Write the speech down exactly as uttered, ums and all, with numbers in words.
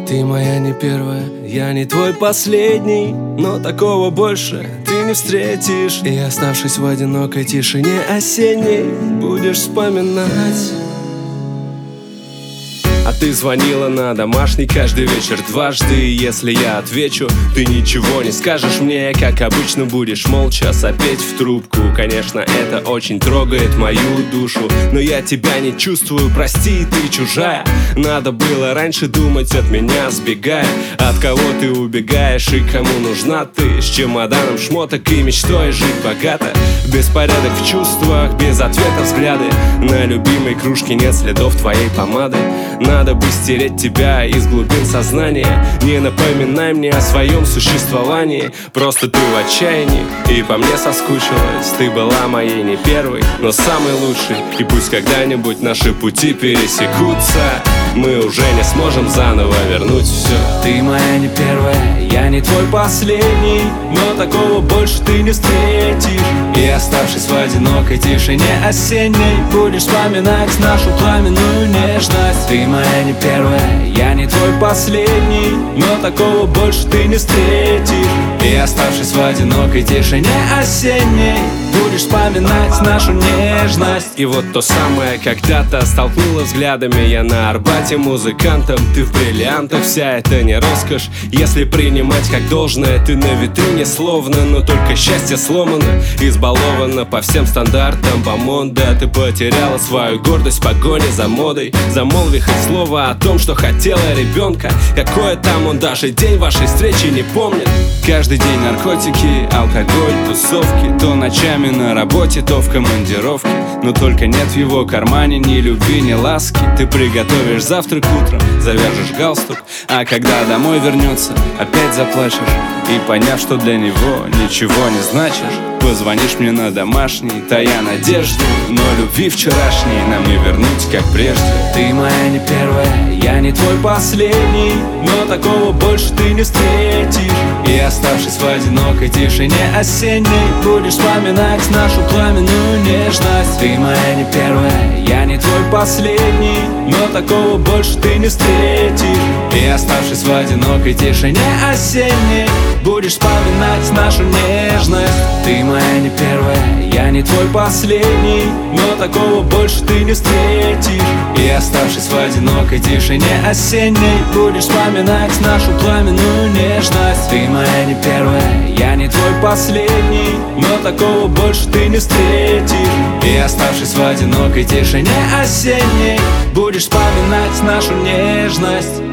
Ты моя не первая, я не твой последний, но такого больше ты не встретишь. И оставшись в одинокой тишине осенней, будешь вспоминать. А ты звонила на домашний каждый вечер дважды. И если я отвечу, ты ничего не скажешь мне. Как обычно будешь молча сопеть в трубку. Конечно, это очень трогает мою душу, но я тебя не чувствую, прости, ты чужая. Надо было раньше думать, от меня сбегая. От кого ты убегаешь и кому нужна ты? С чемоданом шмоток и мечтой жить богато. Беспорядок в чувствах, без ответа взгляды. На любимой кружке нет следов твоей помады. Надо бы стереть тебя из глубин сознания. Не напоминай мне о своем существовании. Просто ты в отчаянии и по мне соскучилась. Ты была моей не первой, но самой лучшей. И пусть когда-нибудь наши пути пересекутся, мы уже не сможем заново вернуть все. Ты моя не первая, я не твой последний, но такого больше ты не встретишь. И оставшись в одинокой тишине осенней, будешь вспоминать нашу пламенную нежность. Ты моя не первая, я не твой последний, но такого больше ты не встретишь. И оставшись в одинокой тишине осенней, будешь вспоминать нашу нежность. И вот то самое когда-то столкнуло взглядами я на Арбате музыкантом. Ты в бриллиантах, вся это не роскошь, если принимать как должное. Ты на витрине словно, но только счастье сломано. Избалована по всем стандартам бомонда. Ты потеряла свою гордость в погоне за модой. Замолви хоть слово о том, что хотела ребенка. Какое там он даже день вашей встречи не помнит. Каждый день наркотики, алкоголь, тусовки. То ночами на работе, то в командировке. Но только нет в его кармане ни любви, ни ласки. Ты приготовишь завтрак утром, завяжешь галстук, а когда домой вернется, опять заплачешь. И поняв, что для него ничего не значишь, позвонишь мне на домашний, тая надежду. Но любви вчерашней нам не вернуть, как прежде. Ты моя не первая, я не твой последний, но такого больше ты не встретишь. И оставшись в одинокой тишине осенней, будешь вспоминать нашу пламенную нежность. Ты моя не первая, я не твой последний, но такого больше ты не встретишь. И оставшись в одинокой тишине осенней, будешь вспоминать нашу нежность. Ты моя не первая, я не твой последний, но такого больше ты не встретишь. И оставшись в одинокой тишине осенней, будешь вспоминать нашу пламенную нежность. Ты моя не первая, я не твой последний, но такого больше ты не встретишь. И оставшись в одинокой тишине осенней, будешь вспоминать нашу нежность.